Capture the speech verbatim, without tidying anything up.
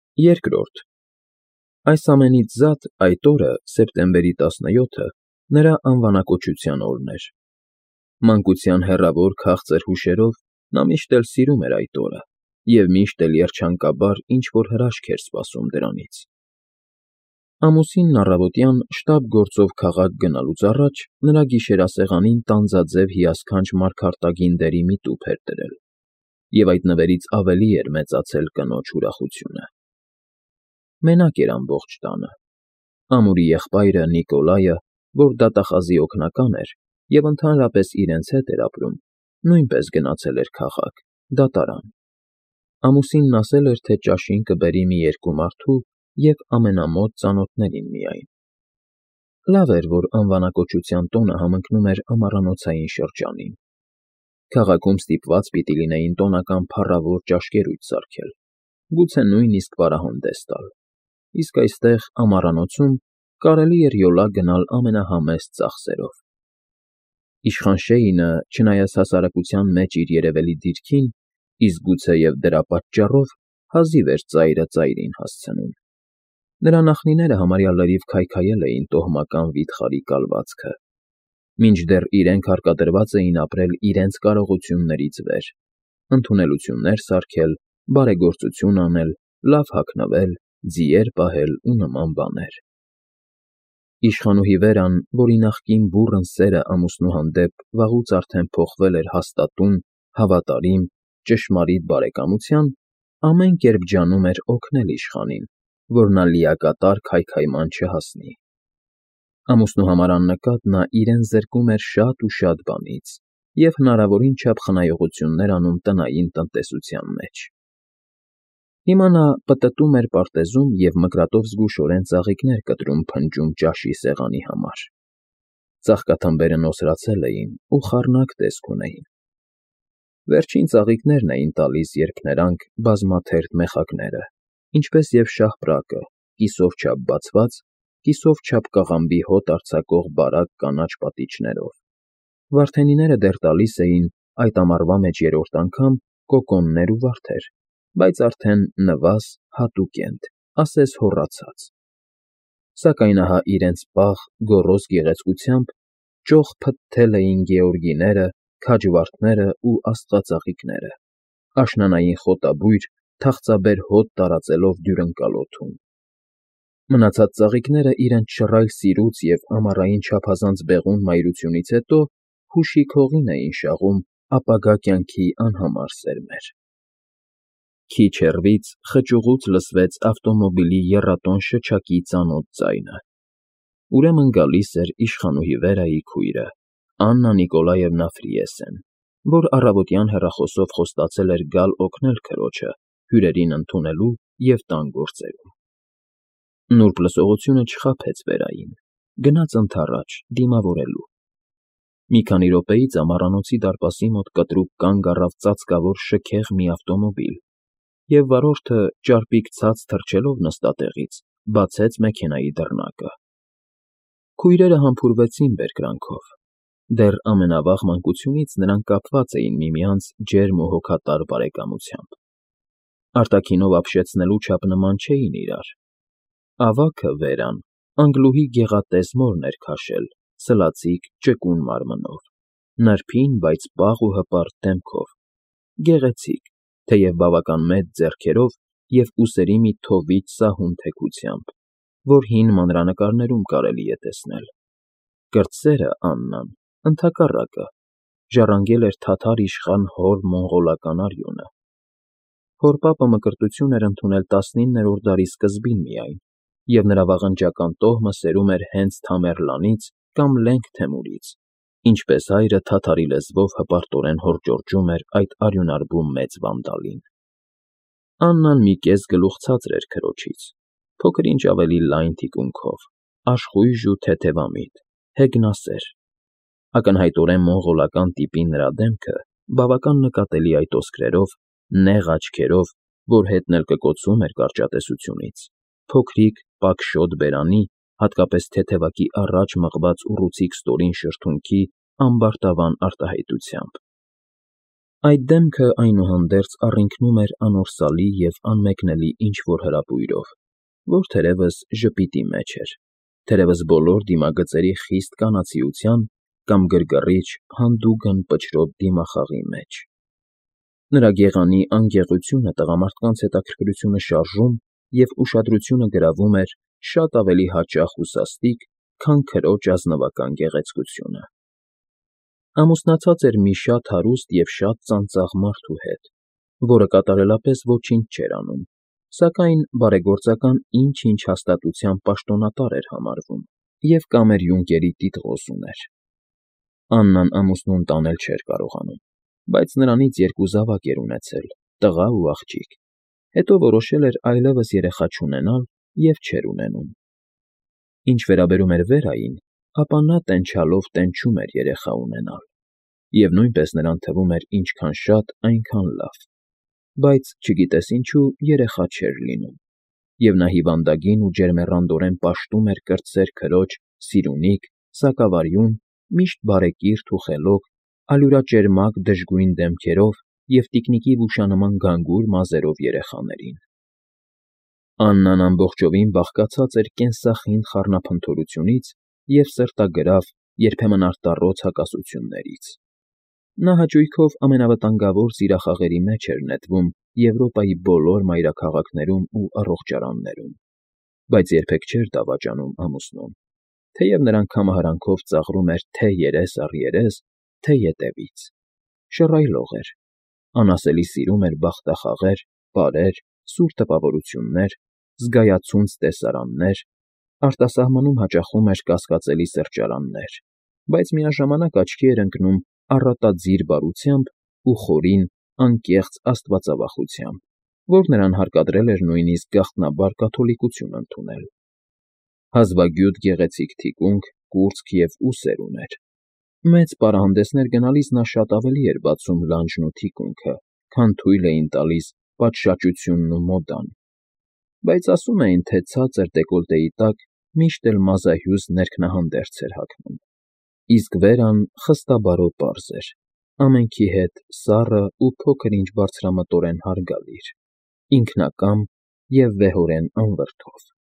Երկրորդ Այս ամենից զատ այդ օրը, սեպտեմբերի տասնյոթը, նրա անվանակոչության օրն էր։ Մանկության հեռավոր քաղցր հուշերով նա միշտ էլ սիրում էր այդ օրը և միշտ էլ երջանկաբար ինչ֊որ հրաշք էր սպասում դրանից։ Ամուսինն առավոտյան շտապ գործով քաղաք գնալուց առաջ նրա գիշերասեղանին տանձաձև հիասքանչ մարգարտագին դերի մի տուփ էր դրել, և այդ նվերից ավելի էր մեծացել կնոջ ուրախությունը։ Մենակ էր ամբողջ տանը։ Ամուրի եղբայրը՝ Նիկոլայը, որ դատախազի օգնական էր և ընդհանրապես իրենց հետ էր ապրում, նույնպես գնացել էր քաղաք, դատարան։ Ամուսինն ասել էր, թե ճաշին կբերի մի երկու մարդու և ամենամոտ ծանոթներին միայն։ Լավ էր, որ անվանակոչության տոնը համընկնում էր ամառանոցային շրջանին։ Քաղաքում ստիպված պիտի լինեին տոնական փառավոր ճաշկերույթ սարքել, գուցե նույնիսկ պարահանդես տալ, իսկ այստեղ, ամառանոցում, կարելի էր յոլա գնալ ամենահամեստ ծախսերով։ Իշխան Շեյնը, չնայած հասարակության մեջ իր երևելի դիրքին, իսկ գուցեև դրա պատճառով, հազիվ էր ծայրը ծայրին հասցնում։ Նրա նախնիները համարյա լրիվ քայքայել էին տոհմական վիթխարի կալվածքը, մինչդեռ իրենք հարկադրված էին ապրել իրենց կարողություններից վեր, ընդունելություններ սարքել, բարեգործություն անել, լավ հագնվել, ձիեր պահել ու նման բաներ։ Իշխանուհի Վերան, որի նախկին բուռն սերը ամուսնու հանդեպ վաղուց արդեն փոխվել էր հաստատուն, հավատարիմ, ճշմարիտ բարեկամության, ամեն կերպ ջանում էր օգնել իշխանին, որ նա լիակատար քայքայման չհասնի։ Ամուսնու համար աննկատ նա իրեն զրկում էր շատ ու շատ բանից և հնարավորին չափ խնայողություններ անում տնային տնտեսության մեջ։ Հիմա նա պտտում էր պարտեզում և մկրատով զգուշորեն ծաղիկներ կտրում փնջում ճաշի սեղանի համար։ Ծաղկաթմբերը նոսրացել էին ու խառնակ տեսք ունեին։ Վերջին ծաղիկներն էին տալիս, երբ նրանք, բազմաթերթ մեխակները, ինչպես և շաղպրակը, կիսով չափ բացված, կիսով չափ կաղամբի հոտ արձակող բարակ կանաչ պատիճներով, վարդենիները դեռ տալիս էին, այդ ամառվա մեջ երրորդ անգամ, կոկոններ ու վարդեր, բայց արդեն նվազ, հատուկենտ, ասես հոռացած։ Սակայն ահա իրենց պաղ, գոռոզ գեղեցկությամբ ճոխ փթթել էին գեորգիները, քաջվարդները ու աստղածաղիկները, աշնանային խոտաբույր, թախծաբեր հոտ տարածելով հյուրընկալ օդում։ Մնացած ծաղիկները իրենց շռայլ սիրուց և ամառային չափազանց բեղուն մայրությունից հետո հուշիկ հողին էին շաղում ապագա կյանքի անհամար սերմեր։ Քիչ հեռվից խճուղուց լսվեց ավտոմոբիլի եռատոն շչակի ծանոթ ձայնը։ Ուրեմն գալիս էր իշխանուհի Վերայի քույրը՝ Աննա Նիկոլաևնա Ֆրիեսեն, որ առավոտյան հեռախոսով խոստացել էր գալ օգնել քրոջը հյուրերին ընդունելու և տան գործերում։ Նուրբ լսողությունը չխաբեց Վերային, գնաց ընդառաջ, դիմավորելու։ Մի քանի րոպեից ամառանոցի դարպասի մոտ կտրուկ կանգ առավ ծածկավոր շքեղ մի ավտոմոբիլ, և վարորդը, ճարպիկ ցած թռչելով նստատեղից, բացեց մեքենայի դռնակը։ Քույրերը համբուրվեցին բերկրանքով։ Դեռ ամենավաղ մանկությունից նրանք կապված էին միմյանց ջերմ ու հոգատար բարեկամությամբ։ Արտաքինով ապշեցնելու չափ նման չէին իրար։ Ավագը՝ Վերան, Անգլուհի գեղատես մորն էր քաշել, սլացիկ, ճկուն մարմնով, նրբին, բայց պաղ ու հպարտ դեմքով, գեղեցիկ, թեև բավական մեծ ձեռքերով և ուսերի մի թովիչ սահուն թեքությամբ, որ հին մանրանկարներում կարելի է տեսնել։ Կրտսերը Աննան, ընդհակառակը, ժառանգել էր թաթար իշխան հոր մոնղոլական արյունը։ Հոր պապը մկրտություն էր ընդունել տասնիններորդ դարի սկզբին միայն, և նրա վաղնջական տոհմը սերում էր հենց Թամեռլանից կամ Լենգ Թեմուրից, ինչպես հայրը թաթարի լեզվով հպարտորեն հորդորճում էր այդ արյունարբու մեծ վանդալին։ Աննան մի կես գլուխ ցածր էր քրոջից, փոքր-ինչ ավելի լայն թիկունքով, աշխույժ ու թեթևամիտ, հեգնասեր։ Ակնհայտորեն մոնղոլական տիպի նրա դեմքը բավական նկատելի այդ ոսկրերով, նեղ աչքերով, որ հետն էլ կկոծում էր կարճատեսությունից, փոքրիկ, պակշոտ բերանի, հատկապես թեթևակի առաջ մղված ուռուցիկ ստորին շրթունքի ամբարտավան արտահայտությամբ։ Այդ դեմքը, այնուհանդերձ, առինքնում էր անորսալի և անմեկնելի ինչ֊որ հրապույրով, որ թերևս ժպիտի մեջ էր, թերևս բոլոր դիմագծերի խիստ կանացիության կամ գրգռիչ, հանդուգն պչրոտ դիմախաղի մեջ։ Նրա գեղանի անգեղությունը տղամարդկանց հետաքրքրությունը շարժում և ուշադրությունը գրավում էր շատ ավելի հաճախ ու սաստիկ, քան քրոջ ազնվական գեղեցկությունը։ Ամուսնացած էր մի շատ հարուստ և շատ ծանծաղ մարդու հետ, որը կատարելապես ոչինչ չէր անում, սակայն բարեգործական ինչ֊ինչ հաստատությամբ պաշտոնատար էր համարվում և կամեր֊յունկերի տիտղոս ուներ։ Աննան ամուսնուն տանել չէր կարողանում, բայց նրանից երկու զավակ էր ունեցել՝ տղա ու աղջիկ, հետո որոշել էր այլևս երեխա չունենալ և չէր ունենում։ Ինչ վերաբերում էր Վերային, ապա նա տենչալով տենչում էր երեխա ունենալ, և նույնպես նրան թվում էր ինչքան շատ, այնքան լավ, բայց, չգիտես ինչու, երեխա չէր լինում, և նա հիվանդագին ու ջերմեռանդորեն պաշտում էր կրտսեր քրոջ սիրունիկ, սակավարյուն, միշտ բարեկիրթ ու խելոք, ալյուրաճերմակ դժգույն դեմքերով և տիկնիկի վուշանման գանգուր մազերով երեխաներին։ Աննան ամբողջովին բաղկացած էր կենսախինդ խառնափնթորությունից և սրտագրավ, երբեմն արտառոց հակասություններից։ Նա հաճույքով ամենավտանգավոր սիրախաղերի մեջ էր նետվում Եվրոպայի բոլոր մայրաքաղաքներում ու առողջարաններում, բայց երբեք չէր դավաճանում ամուսնուն, թեև նրան քամահարանքով ծաղրում էր թե՛ երես առ երես, թե՛ ետևից։ Շռայլող էր, անասելի սիրում էր բախտախաղեր, պարեր, սուր տպավորություններ, զգայացունց տեսարաններ, արտասահմանում հաճախում էր կասկածելի սրճարաններ, բայց միաժամանակ աչքի էր ընկնում առատաձիռ բարությամբ ու խորին, անկեղծ աստվածավախությամբ, որ նրան հարկադրել էր նույնիսկ գաղտնաբար կաթոլիկություն ընդունել։ Հազվագյուտ գեղեցիկ թիկունք, կուրծք և ուսեր ուներ։ Մեծ պարահանդեսներ գնալիս նա շատ ավելի էր բացում լանջն ու թիկունքը, քան թույլ էին տալիս պատշաճությունն ու մոդան, բայց ասում էին, թե ցածր դեկոլտեի տակ միշտ էլ մազահյուս ներքնահանդերձ էր հագնում, իսկ Վերան խստաբարո պարզ էր, ամենքի հետ սառը ու փոքր֊ինչ բարձրամտորեն հարգալիր, ինքնակամ և վեհորեն անվրդով։